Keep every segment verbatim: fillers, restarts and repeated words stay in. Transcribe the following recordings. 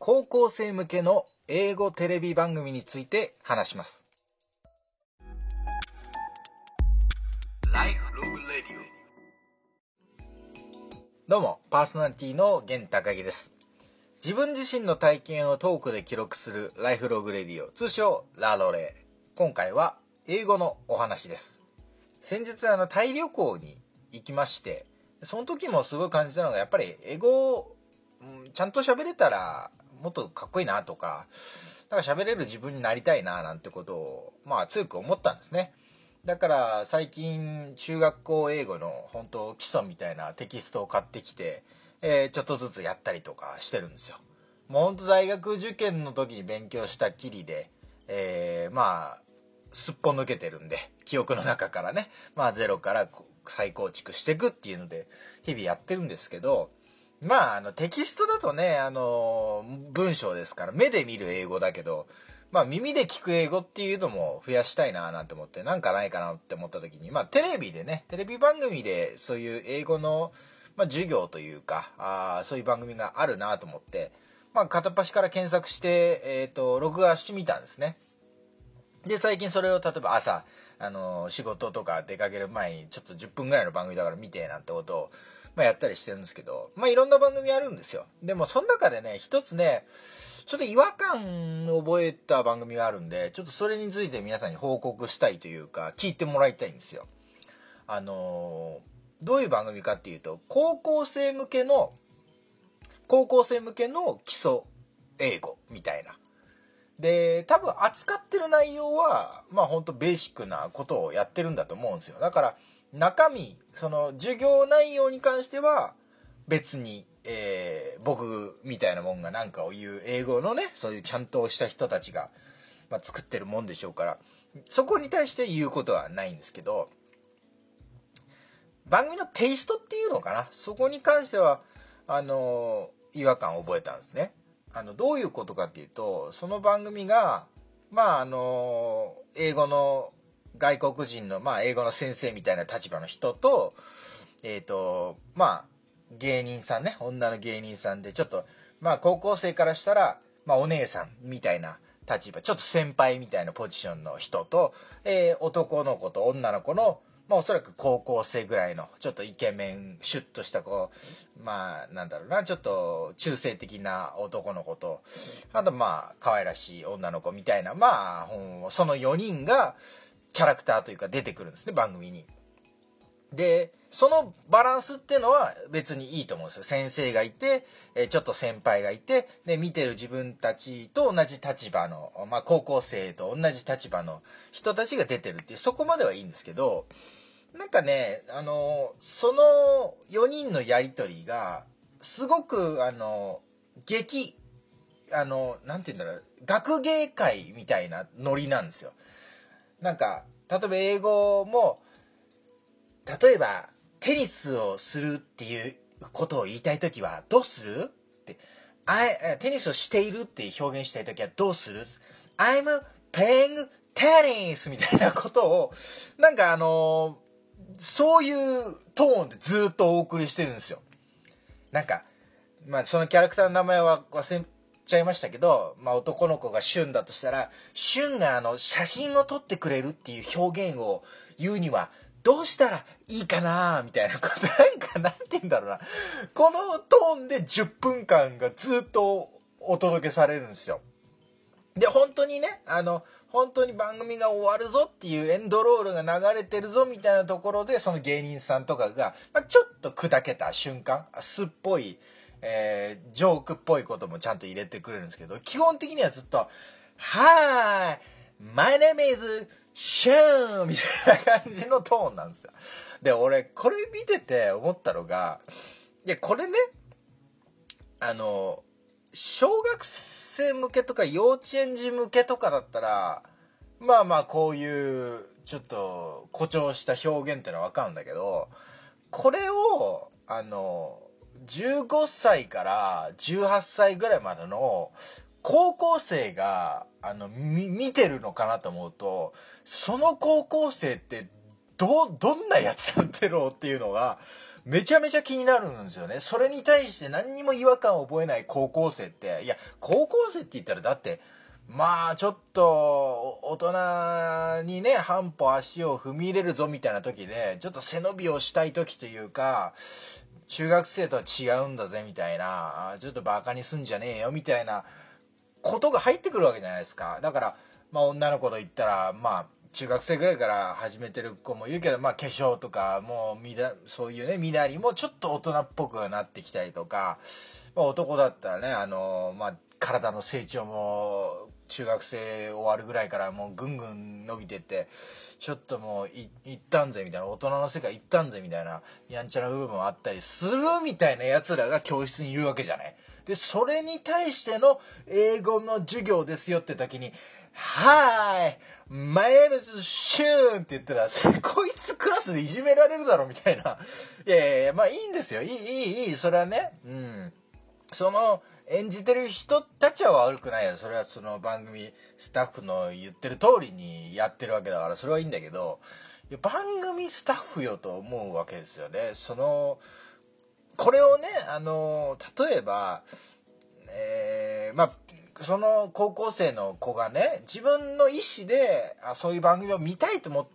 高校生向けの英語テレビ番組について話します。どうも、パーソナリティの源高木です。自分自身の体験をトークで記録するライフログレディオ、通称ラロレ。今回は英語のお話です。先日あのタイ旅行に行きまして、その時もすごい感じたのが、やっぱり英語を、うん、ちゃんと喋れたらもっとかっこいいなとか、だから喋れる自分になりたいななんてことをまあ強く思ったんですね。だから最近中学校英語の本当基礎みたいなテキストを買ってきて、えー、ちょっとずつやったりとかしてるんですよ。もう本当大学受験の時に勉強したきりで、えー、まあすっぽ抜けてるんで、記憶の中からね、まあゼロから再構築していくっていうので日々やってるんですけど、まああのテキストだとね、あの文章ですから目で見る英語だけど、まあ耳で聞く英語っていうのも増やしたいななんて思って、なんかないかなって思った時に、まあテレビでね、テレビ番組でそういう英語の、まあ、授業というか、あそういう番組があるなと思って、まあ片っ端から検索して、えっと、録画してみたんですね。で、最近それを例えば朝、あの仕事とか出かける前にちょっとじゅっぷんぐらいの番組だから見てなんてことを、まあ、やったりしてるんですけど、まあいろんな番組あるんですよ。でもその中でね、一つね、ちょっと違和感を覚えた番組があるんで、ちょっとそれについて皆さんに報告したいというか、聞いてもらいたいんですよ。あのー、どういう番組かっていうと、高校生向けの、高校生向けの基礎英語みたいな。で、多分扱ってる内容は、まあ本当ベーシックなことをやってるんだと思うんですよ。だから、中身、その授業内容に関しては、別に、えー、僕みたいなもんが何かを言う英語のね、そういうちゃんとした人たちが、まあ、作ってるもんでしょうから、そこに対して言うことはないんですけど、番組のテイストっていうのかな、そこに関しては、あのー、違和感を覚えたんですね。あの、どういうことかっていうと、その番組が、まあ、あのー、英語の外国人の、まあ、英語の先生みたいな立場の人と、えっと、まあ、芸人さんね、女の芸人さんで、ちょっと、まあ、高校生からしたら、まあ、お姉さんみたいな立場、ちょっと先輩みたいなポジションの人と、えー、男の子と女の子の、まあ、おそらく高校生ぐらいの、ちょっとイケメン、シュッとした子、まあ、なんだろうな、ちょっと中性的な男の子と、あと、まあ、可愛らしい女の子みたいな、まあ、そのよにんが、キャラクターというか出てくるんですね、番組に。で、そのバランスっていうのは別にいいと思うんですよ。先生がいて、ちょっと先輩がいて、で、見てる自分たちと同じ立場の、まあ、高校生と同じ立場の人たちが出てるっていう、そこまではいいんですけど、なんかね、あの、そのよにんのやりとりが、すごく、あの、劇、あの、なんて言うんだろう、学芸会みたいなノリなんですよ。なんか、例えば英語も、例えばテニスをするっていうことを言いたいときはどうするって、テニスをしているって表現したいときはどうする I'm playing tennis みたいなことを、なんかあのそういうトーンでずっとお送りしてるんですよ。なんか、まあそのキャラクターの名前は忘れちゃいましたけど、まあ男の子がシュンだとしたら、シュンがあの写真を撮ってくれるっていう表現を言うにはどうしたらいいかなみたいなこと、なんかなんて言うんだろうな、このトーンでじゅっぷんかんがずっとお届けされるんですよ。で、本当にね、あの本当に番組が終わるぞっていうエンドロールが流れてるぞみたいなところで、その芸人さんとかが、まあ、ちょっと砕けた瞬間、素っぽい、えー、ジョークっぽいこともちゃんと入れてくれるんですけど、基本的にはずっと「はーい My name is シューン」みたいな感じのトーンなんですよ。で、俺これ見てて思ったのが、いやこれね、あの小学生向けとか幼稚園児向けとかだったら、まあまあこういうちょっと誇張した表現ってのは分かるんだけど、これをあのじゅうごさいからじゅうはっさいぐらいまでの高校生があの見てるのかなと思うと、その高校生ってどどんなやつなんだろうっていうのがめちゃめちゃ気になるんですよね。それに対して何にも違和感を覚えない高校生って、いや高校生って言ったらだってまあちょっと大人にね半歩足を踏み入れるぞみたいな時でちょっと背伸びをしたい時というか、中学生とは違うんだぜみたいな、ちょっとバカにすんじゃねえよみたいなことが入ってくるわけじゃないですか。だからまあ女の子と言ったらまあ中学生ぐらいから始めてる子もいるけど、まあ化粧とかもうみだそういうね身なりもちょっと大人っぽくなってきたりとか、まあ、男だったらねあのまあ体の成長も中学生終わるぐらいからもうぐんぐん伸びてってちょっともういいったんぜみたいな、大人の世界いったんぜみたいなやんちゃな部分もあったりするみたいなやつらが教室にいるわけじゃない。でそれに対しての英語の授業ですよって時に「Hi! My name is Shun!」って言ったらこいつクラスでいじめられるだろみたいな。いやいやいやまあいいんですよ、いいいいいい、それはね、うんその演じてる人たちは悪くないよ。それはその番組スタッフの言ってる通りにやってるわけだからそれはいいんだけど、いや番組スタッフよと思うわけですよね。そのこれをねあの例えば、えー、まあその高校生の子がね自分の意思であそういう番組を見たいと思って、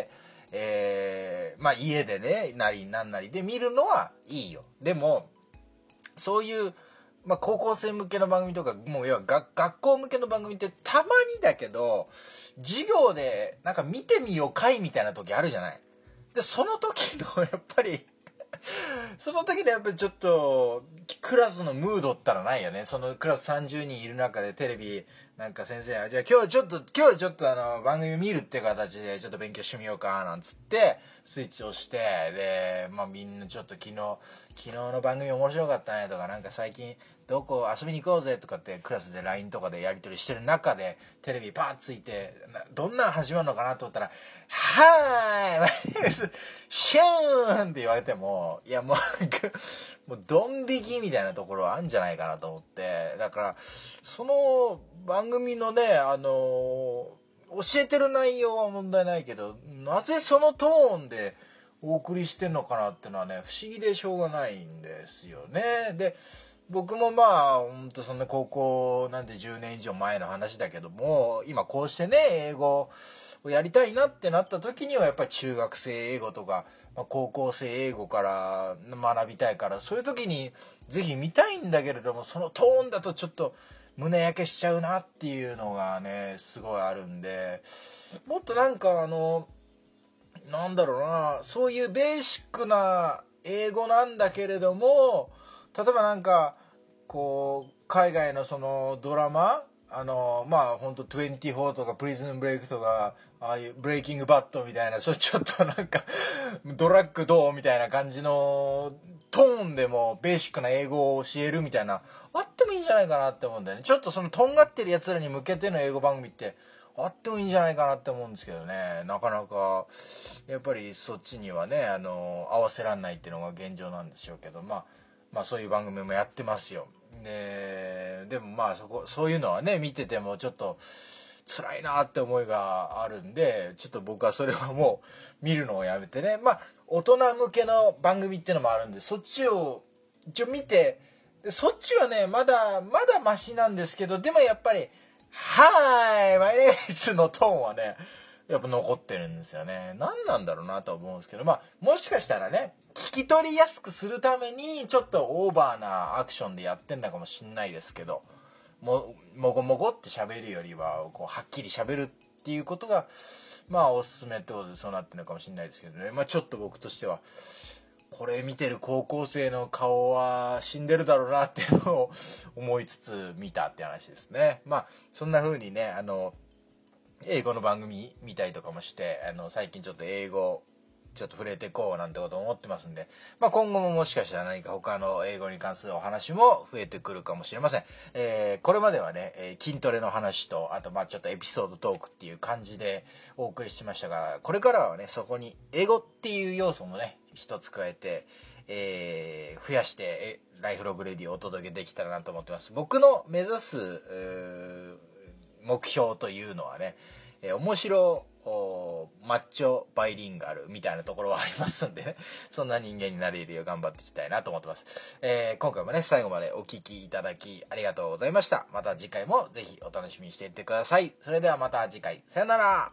えー、まあ家でねなりなんなりで見るのはいいよ。でもそういうまあ、高校生向けの番組とかもう要は学学校向けの番組ってたまにだけど授業でなんか見てみようかいみたいな時あるじゃない。でその時のやっぱりその時のやっぱりちょっとクラスのムードったらないよね。そのクラスさんじゅうにんいる中でテレビなんか先生じゃあ今日ちょっと今日ちょっとあの番組見るって形でちょっと勉強してみようかなんつってスイッチをして、でまあみんなちょっと昨日昨日の番組面白かったねとかなんか最近どこ遊びに行こうぜとかってクラスで ライン とかでやり取りしてる中でテレビパーッついてどんなん始まるのかなと思ったら「はーいシューン!」って言われてもいやもうもうドン引きみたいなところはあるんじゃないかなと思って、だからその番組のねあの教えてる内容は問題ないけどなぜそのトーンでお送りしてんのかなっていうのはね不思議でしょうがないんですよね。で僕もまあ本当そんな高校なんてじゅうねん以上前の話だけども今こうしてね英語をやりたいなってなった時にはやっぱり中学生英語とか、まあ、高校生英語から学びたいからそういう時にぜひ見たいんだけれどもそのトーンだとちょっと胸焼けしちゃうなっていうのがねすごいあるんで、もっとなんかあのなんだろうなそういうベーシックな英語なんだけれども例えばなんかこう海外のそのドラマあのまあ本当にじゅうよんとかプリズンブレイクとかああいうブレイキングバットみたいなそれちょっとなんかドラッグどうみたいな感じのトーンでもベーシックな英語を教えるみたいなあってもいいんじゃないかなって思うんだよね。ちょっとそのとんがってるやつらに向けての英語番組ってあってもいいんじゃないかなって思うんですけどね。なかなかやっぱりそっちにはねあの合わせらんないっていうのが現状なんでしょうけど、まあまあそういう番組もやってますよ。ででもまあそこそういうのはね見ててもちょっと辛いなって思いがあるんでちょっと僕はそれはもう見るのをやめてね、まあ大人向けの番組っていうのもあるんでそっちを一応見てでそっちはねまだまだマシなんですけど、でもやっぱり「はいマイネース」のトーンはねやっぱ残ってるんですよね。何なんだろうなとは思うんですけど、まあもしかしたらね聞き取りやすくするためにちょっとオーバーなアクションでやってんのかもしんないですけど、ももごもごって喋るよりはこうはっきり喋るっていうことがまあおすすめってことでそうなってるのかもしれないですけどね。まあちょっと僕としてはこれ見てる高校生の顔は死んでるだろうなっていうのを思いつつ見たって話ですね。まあそんな風にねあの英語の番組見たりとかもしてあの最近ちょっと英語ちょっと触れていこうなんてことを思ってますんで、まあ、今後ももしかしたら何か他の英語に関するお話も増えてくるかもしれません。えー、これまではね、えー、筋トレの話とあとまあちょっとエピソードトークっていう感じでお送りしましたが、これからはねそこに英語っていう要素もね一つ加えて、えー、増やしてライフログレディをお届けできたらなと思ってます。僕の目指す目標というのはね、えー、面白マッチョバイリンガルみたいなところはありますんでね、そんな人間になれるよう頑張っていきたいなと思ってます。えー、今回もね、最後までお聞きいただきありがとうございました。また次回もぜひお楽しみにしていってください。それではまた次回、さよなら。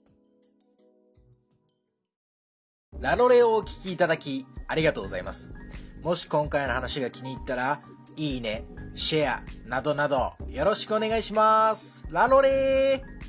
ラロレをお聞きいただきありがとうございます。もし今回の話が気に入ったら、いいね、シェアなどなどよろしくお願いします。ラロレー。